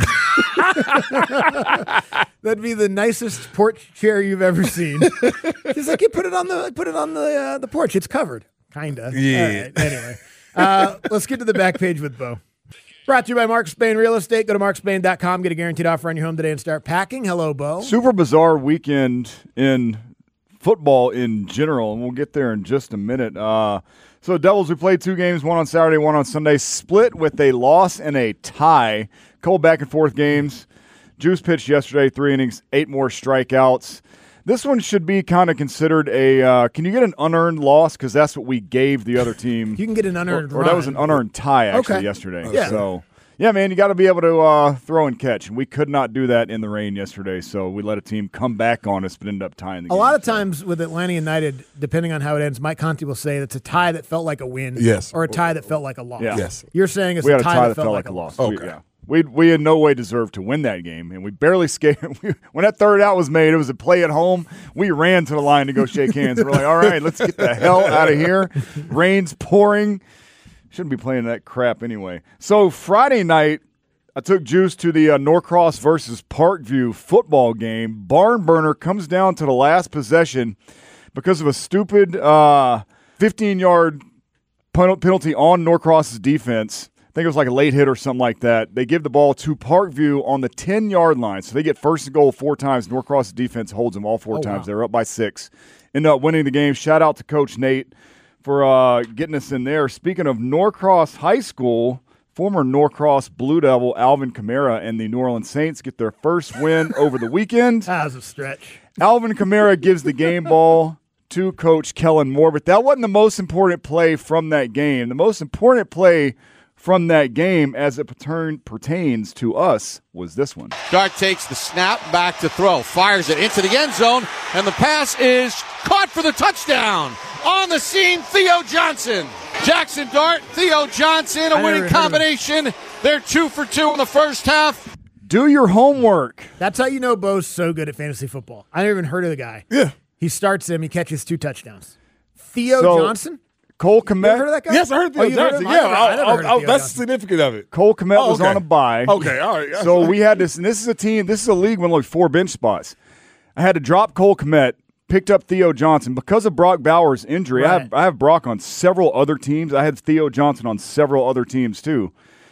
That'd be the nicest porch chair you've ever seen. She's like, you put it on the put it on the uh, the porch. It's covered, kinda. Yeah. Right, anyway. Uh, let's get to the back page with Bo. Brought to you by Mark Spain Real Estate. Go to mark spain dot com. Get a guaranteed offer on your home today and start packing. Hello, Bo. Super bizarre weekend in football in general, and we'll get there in just a minute. Uh, so Devils, we played two games, one on Saturday, one on Sunday, split with a loss and a tie. Couple back and forth games. Juice pitched yesterday, three innings, eight more strikeouts. This one should be kind of considered a uh, – can you get an unearned loss? Because that's what we gave the other team. You can get an unearned Or, or that was an unearned tie, actually, okay. yesterday. Yeah. So, yeah, man, you got to be able to uh, throw and catch. And we could not do that in the rain yesterday, so we let a team come back on us but ended up tying the game. A lot of times with Atlanta United, depending on how it ends, Mike Conti will say it's a tie that felt like a win yes. or a tie that felt like a loss. Yeah. Yes. You're saying it's we a had tie, a tie that felt like, like a loss. loss. Okay. We, yeah. We we in no way deserved to win that game, and we barely skated. When that third out was made, it was a play at home. We ran to the line to go shake hands. We're like, all right, let's get the hell out of here. Rain's pouring. Shouldn't be playing that crap anyway. So Friday night, I took Juice to the uh, Norcross versus Parkview football game. Barn burner comes down to the last possession because of a stupid uh, fifteen-yard penalty on Norcross's defense. I think it was like a late hit or something like that. They give the ball to Parkview on the ten-yard line. So they get first and goal four times. Norcross defense holds them all four oh, times. Wow. They're up by six. End up winning the game. Shout out to Coach Nate for uh, getting us in there. Speaking of Norcross High School, former Norcross Blue Devil Alvin Kamara and the New Orleans Saints get their first win over the weekend. That was a stretch. Alvin Kamara gives the game ball to Coach Kellen Moore, but that wasn't the most important play from that game. The most important play from that game as it pertain, pertains to us was this one. Dart takes the snap back to throw, fires it into the end zone, and the pass is caught for the touchdown. On the scene, Theo Johnson. Jackson Dart, Theo Johnson, a winning combination. They're two for two in the first half. Do your homework. That's how you know Bo's so good at fantasy football. I never even heard of the guy. Yeah. He starts him, he catches two touchdowns. Theo So, Johnson? Cole Komet. You heard of that guy? Yes, I heard Theo oh, you Johnson. Heard of him? Yeah, I never, I never I, heard I, of Theo that's Johnson. significant of it. Cole Komet oh, was okay. on a bye. Okay, all right. So we had this, and this is a team, this is a league with only four bench spots. I had to drop Cole Komet, picked up Theo Johnson. Because of Brock Bowers' injury, Right. I, have, I have Brock on several other teams. I had Theo Johnson on several other teams too.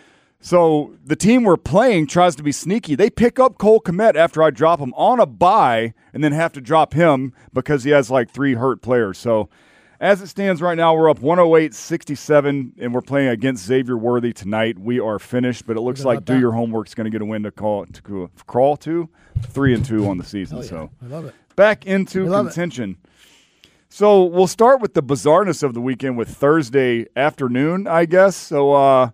So the team we're playing tries to be sneaky. They pick up Cole Komet after I drop him on a bye and then have to drop him because he has like three hurt players. So as it stands right now, we're up one oh eight sixty-seven, and we're playing against Xavier Worthy tonight. We are finished, but it looks like Do that? Your Homework's going to get a win to call to crawl to three and two on the season. Hell yeah. So I love it. back into We love it. contention. So we'll start with the bizarreness of the weekend with Thursday afternoon, I guess. So uh,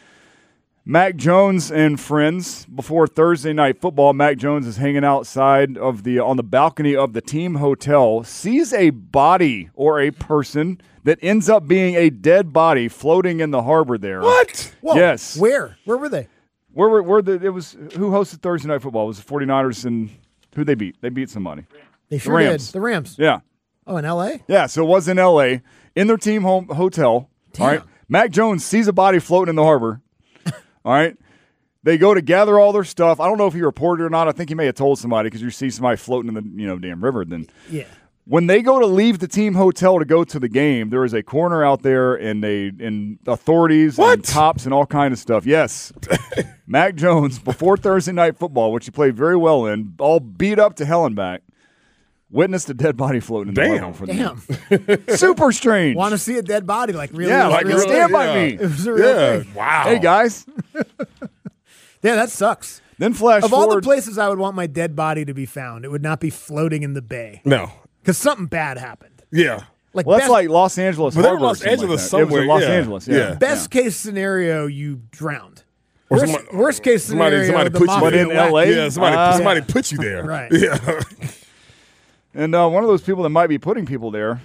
Mac Jones and friends, before Thursday night football, Mac Jones is hanging outside of the on the balcony of the team hotel, sees a body or a person that ends up being a dead body floating in the harbor there. What? Whoa. Yes. Where? Where were they? Where were where the it was who hosted Thursday night football? It was the 49ers and who they beat? They beat somebody. They sure Rams. did. The Rams. Yeah. Oh, in L A? Yeah, so it was in L A in their team home hotel. Damn. All right. Mac Jones sees a body floating in the harbor. All right. They go to gather all their stuff. I don't know if he reported or not. I think he may have told somebody because you see somebody floating in the you know damn river. Then Yeah. when they go to leave the team hotel to go to the game, there is a coroner out there and they and authorities What? and cops and all kind of stuff. Yes. Mac Jones, before Thursday night football, which he played very well in, all beat up to hell and back, witnessed a dead body floating in the Damn. harbor for Damn. them. Super strange. Want to see a dead body? Like really? Yeah, it was like real? stand by yeah. me. It was a real Yeah. thing. Wow. Hey guys. Yeah, that sucks. Then flash Of all forward. the places I would want my dead body to be found, it would not be floating in the bay No. because something bad happened. Yeah. Like well, that's best, like Los Angeles. But they were Harbor or Los something Angeles like that. It was somewhere, in Los yeah. Angeles. Yeah. Yeah. best case scenario, you drowned. Or Worst, somebody- worst case somebody- scenario, somebody the put you mafia there. But in whacked L A? you. Yeah, somebody, Uh, somebody yeah. put you there. Right. Yeah. And uh, one of those people that might be putting people there.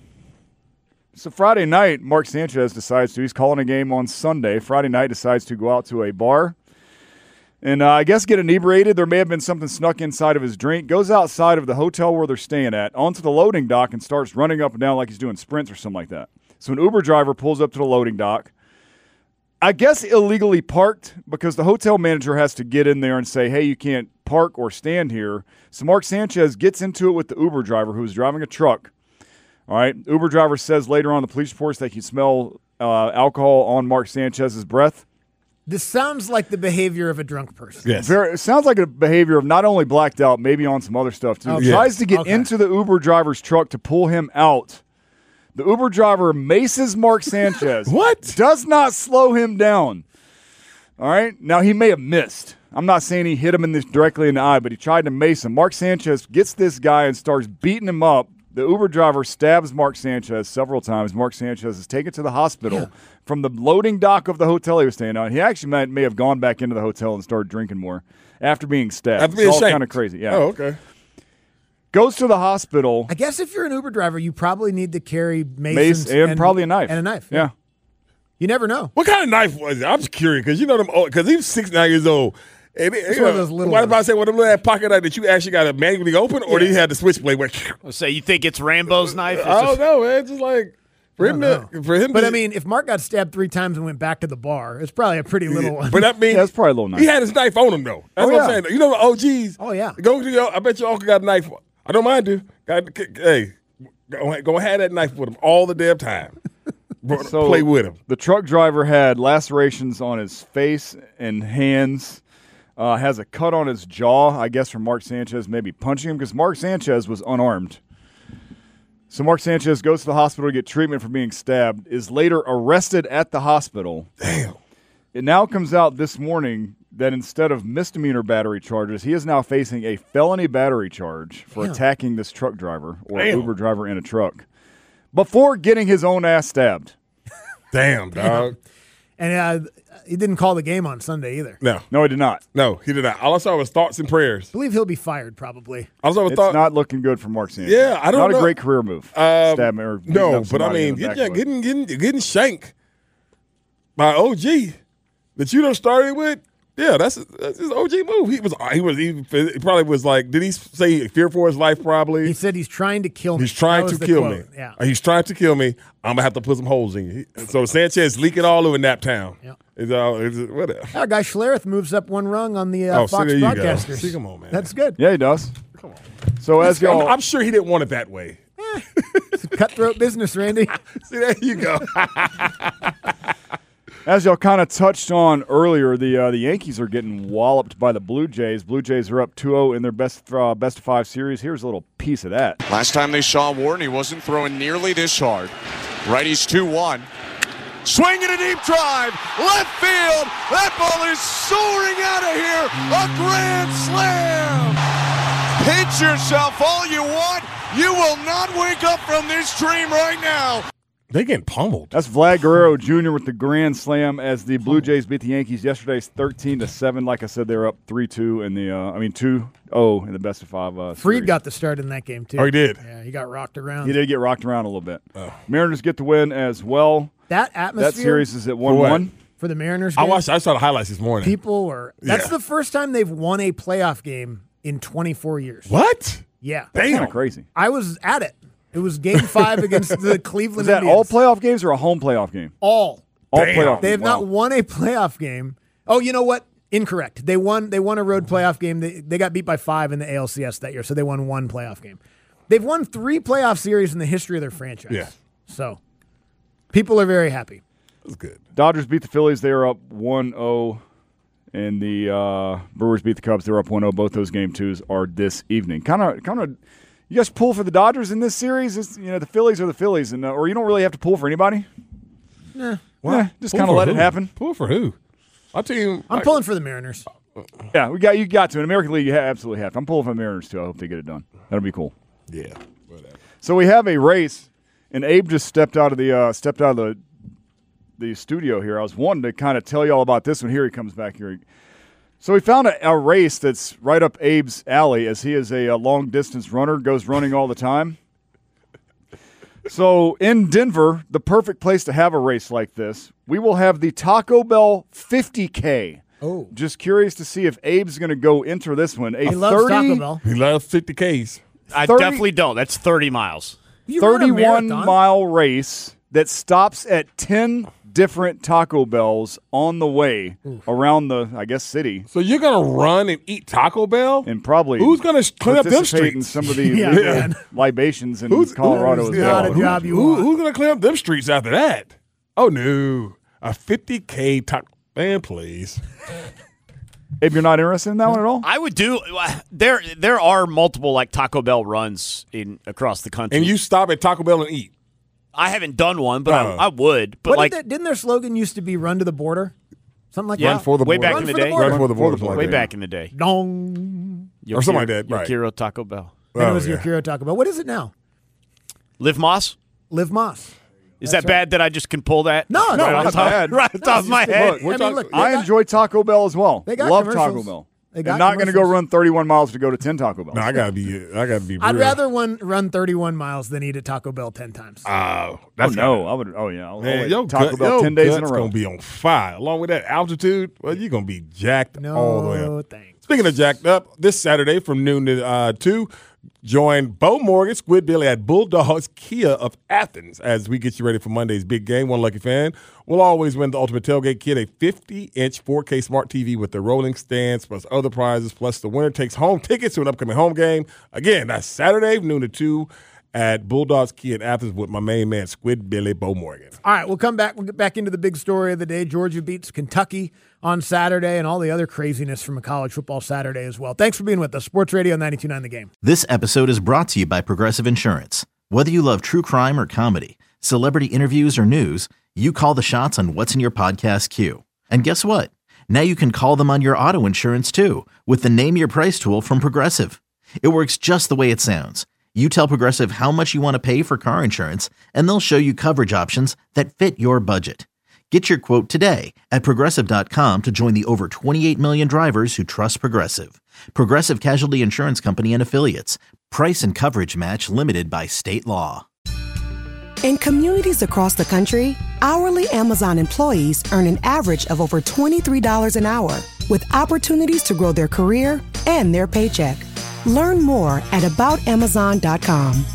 So Friday night, Mark Sanchez decides to. He's calling a game on Sunday. Friday night decides to go out to a bar and uh, I guess get inebriated. There may have been something snuck inside of his drink. Goes outside of the hotel where they're staying at, onto the loading dock, and starts running up and down like he's doing sprints or something like that. So an Uber driver pulls up to the loading dock. I guess illegally parked because the hotel manager has to get in there and say, hey, you can't park or stand here. So Mark Sanchez gets into it with the Uber driver who's driving a truck. All right. Uber driver says later on the police reports that he smell uh, alcohol on Mark Sanchez's breath. This sounds like the behavior of a drunk person. Yes. Very, it sounds like a behavior of not only blacked out, maybe on some other stuff too. Okay. Tries to get Okay. into the Uber driver's truck to pull him out. The Uber driver maces Mark Sanchez. What? Does not slow him down. All right? Now, he may have missed. I'm not saying he hit him in this directly in the eye, but he tried to mace him. Mark Sanchez gets this guy and starts beating him up. The Uber driver stabs Mark Sanchez several times. Mark Sanchez is taken to the hospital yeah. from the loading dock of the hotel he was staying at. He actually might, may have gone back into the hotel and started drinking more after being stabbed. After being it's all shanked. kind of crazy. Yeah. Oh, okay. Goes to the hospital. I guess if you're an Uber driver, you probably need to carry mace and, and probably a knife. And a knife. Yeah. yeah. You never know. What kind of knife was it? I'm just curious because you know them because he was sixty-nine years old. And it, it's you one know, of those little what about to say one of them little pocket knife that you actually got to manually open, or yeah. do you have the switchblade? Where Let's say you think it's Rambo's knife? It's I don't just, know, man. It's just like for him to, for him. But to, I mean, if Mark got stabbed three times and went back to the bar, it's probably a pretty little yeah. one. But that means yeah, it's probably a little knife. He had his knife on him though. That's oh, what yeah. I'm saying. You know the O Gs. Oh yeah. Go to your. I bet your uncle got a knife. I don't mind, dude. Got, hey, go, go have that knife with him all the damn time. So play with him. The truck driver had lacerations on his face and hands. Uh, has a cut on his jaw, I guess, from Mark Sanchez maybe punching him because Mark Sanchez was unarmed. So Mark Sanchez goes to the hospital to get treatment for being stabbed, is later arrested at the hospital. Damn. It now comes out this morning that instead of misdemeanor battery charges, he is now facing a felony battery charge for Damn. attacking this truck driver or Damn. Uber driver in a truck before getting his own ass stabbed. Damn, dog. And uh, he didn't call the game on Sunday either. No. No, he did not. No, he did not. All I saw was thoughts and prayers. I believe he'll be fired probably. I saw It's thought, not looking good for Mark Sanchez. Yeah, I don't Not know. a great career move. Um, Stab or no, up but I somebody mean, in the getting, back getting, foot. getting, getting shanked by O G that you done started with, yeah, that's, that's his O G move. He was, he was, he, he probably was like, did he say fear for his life probably? He said he's trying to kill me. He's trying to kill quote. me. Yeah. He's trying to kill me. I'm going to have to put some holes in you. So Sanchez leaking all over Naptown. Yeah. It's all, it's, whatever. Our guy Schlereth moves up one rung on the uh, Oh, Fox see, there you go. broadcasters. See, come on, man. That's good. Yeah, he does. Come on. So as I'm, y'all, I'm sure he didn't want it that way. It's a cutthroat business, Randy. See, there you go. as y'all kind of touched on earlier, the uh, the Yankees are getting walloped by the Blue Jays. Blue Jays are up two oh in their best uh, best of five series. Here's a little piece of that. Last time they saw Warren, he wasn't throwing nearly this hard. Righties two one. Swing and a deep drive. Left field. That ball is soaring out of here. A grand slam. Pinch yourself all you want. You will not wake up from this dream right now. They getting pummeled. That's Vlad Guerrero Junior with the grand slam as the Blue Jays beat the Yankees yesterday, thirteen to seven. Like I said, they were up three two in the uh, I mean two oh in the best of five. Uh, Freed series. got the start in that game too. Oh, he did. Yeah, he got rocked around. He did get rocked around a little bit. Oh. Mariners get the win as well. That atmosphere. That series is at one one. For the Mariners I game, watched. I saw the highlights this morning. People were. That's Yeah. the first time they've won a playoff game in twenty-four years. What? Yeah. That's kind Damn. of crazy. I was at it. It was game five against the Cleveland Was that Indians. all playoff games or a home playoff game? All. All Damn. playoff They have games. Wow. not won a playoff game. Oh, you know what? Incorrect. They won They won a road playoff game. They, they got beat by five in the A L C S that year, so they won one playoff game. They've won three playoff series in the history of their franchise. Yeah. So people are very happy. That's good. Dodgers beat the Phillies. They are up one oh. And the uh, Brewers beat the Cubs. They're up one oh. Both those game twos are this evening. Kind of, kind of. You guys pull for the Dodgers in this series? It's, you know, the Phillies are the Phillies, and uh, or you don't really have to pull for anybody. Nah. Yeah, just Pull kind of for let who? it happen. Pull for who? I'll tell you. I'm like, pulling for the Mariners. Yeah, we got you. Got to in American League. You ha- absolutely have. I'm pulling for the Mariners too. I hope they get it done. That'll be cool. Yeah. Whatever. So we have a race, and Abe just stepped out of the uh, stepped out of the the studio here. I was wanting to kind of tell you all about this one. Here he comes back here. So we found a, a race that's right up Abe's alley, as he is a, a long-distance runner, goes running all the time. So in Denver, the perfect place to have a race like this, we will have the Taco Bell fifty K. Oh. Just curious to see if Abe's going to go enter this one. A He loves thirty, Taco Bell. He loves fifty Ks. I thirty definitely don't. That's thirty miles. You run a thirty-one marathon. mile race that stops at ten different Taco Bells on the way around the, I guess, city. So you're gonna run and eat Taco Bell? And probably who's gonna clean up them participate in streets? some of the Yeah, legal man. libations in Who's- Colorado who's as not well. a job you Who, want. who's gonna clean up them streets after that? Oh no, a fifty K taco man, please. If you're not interested in that one at all, I would do. There, there are multiple like Taco Bell runs in across the country, And you stop at Taco Bell and eat. I haven't done one, but Uh. I, I would. But What like, did that, didn't their slogan used to be "Run to the border"? Something like yeah. that. Run for the Way border. back Run in the for the day. border. Run for the border. Way like back in the day. Dong. Or something like that, right. Yokiro Taco Bell. And Oh, it was yeah. Yokiro Taco Bell. What is it now? Liv Moss? Liv Moss. Is That's that bad that I just can pull that? No, right no, off it's the top, bad. right off the top of my Look, head. I mean, talking- look, they I got- enjoy Taco Bell as well. They got Love Taco commercials. Bell. They I'm got not going to go commercials. run thirty-one miles to go to ten Taco Bells. No, I gotta be. I gotta be. I'd real. rather one, run thirty-one miles than eat at Taco Bell ten times. Oh, Oh, that's no. I would. Oh, yeah. I'll, Man, I'll your eat Taco gut, Bell your ten days in a gut's row. gonna be on fire. Along with that altitude, well, you're gonna be jacked no, all the way up. thanks. Speaking of jacked up, this Saturday from noon to uh, two, join Bo Morgan, Squid Billy at Bulldogs Kia of Athens as we get you ready for Monday's big game. One lucky fan will always win the Ultimate Tailgate Kit, a fifty-inch four K smart T V with the rolling stands plus other prizes, plus the winner takes home tickets to an upcoming home game. Again, that's Saturday noon to two at Bulldogs Kia in Athens with my main man, Squid Billy Bo Morgan. All right, we'll come back. We'll get back into the big story of the day. Georgia beats Kentucky on Saturday and all the other craziness from a college football Saturday as well. Thanks for being with us. Sports Radio ninety-two point nine The Game. This episode is brought to you by Progressive Insurance. Whether you love true crime or comedy, celebrity interviews or news, you call the shots on what's in your podcast queue. And guess what? Now you can call them on your auto insurance too with the Name Your Price tool from Progressive. It works just the way it sounds. You tell Progressive how much you want to pay for car insurance, and they'll show you coverage options that fit your budget. Get your quote today at Progressive dot com to join the over twenty-eight million drivers who trust Progressive. Progressive Casualty Insurance Company and Affiliates. Price and coverage match limited by state law. In communities across the country, hourly Amazon employees earn an average of over twenty-three dollars an hour, with opportunities to grow their career and their paycheck. Learn more at about amazon dot com.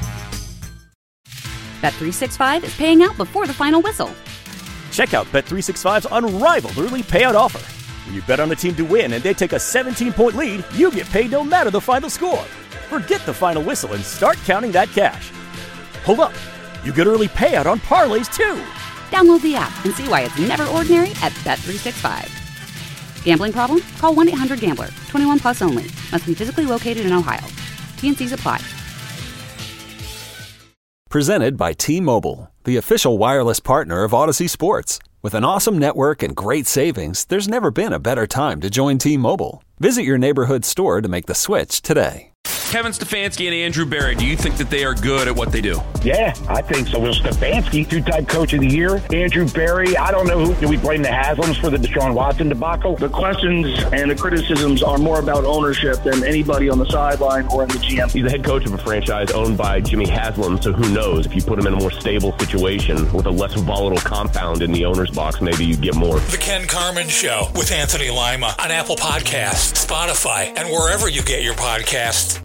Bet three sixty-five is paying out before the final whistle. Check out Bet three sixty-five's unrivaled early payout offer. When you bet on a team to win and they take a seventeen-point lead, you get paid no matter the final score. Forget the final whistle and start counting that cash. Hold up. You get early payout on parlays, too. Download the app and see why it's never ordinary at Bet three sixty-five. Gambling problem? Call one eight hundred gambler. twenty-one plus only. Must be physically located in Ohio. T N Cs apply. Presented by T-Mobile, the official wireless partner of Odyssey Sports. With an awesome network and great savings, there's never been a better time to join T-Mobile. Visit your neighborhood store to make the switch today. Kevin Stefanski and Andrew Berry, do you think that they are good at what they do? Yeah, I think so. Will Stefanski, two-time coach of the year. Andrew Berry, I don't know who. Do we blame the Haslams for the Deshaun Watson debacle? The questions and the criticisms are more about ownership than anybody on the sideline or in the G M. He's the head coach of a franchise owned by Jimmy Haslam, so who knows? If you put him in a more stable situation with a less volatile compound in the owner's box, maybe you get more. The Ken Carman Show with Anthony Lima on Apple Podcasts, Spotify, and wherever you get your podcasts.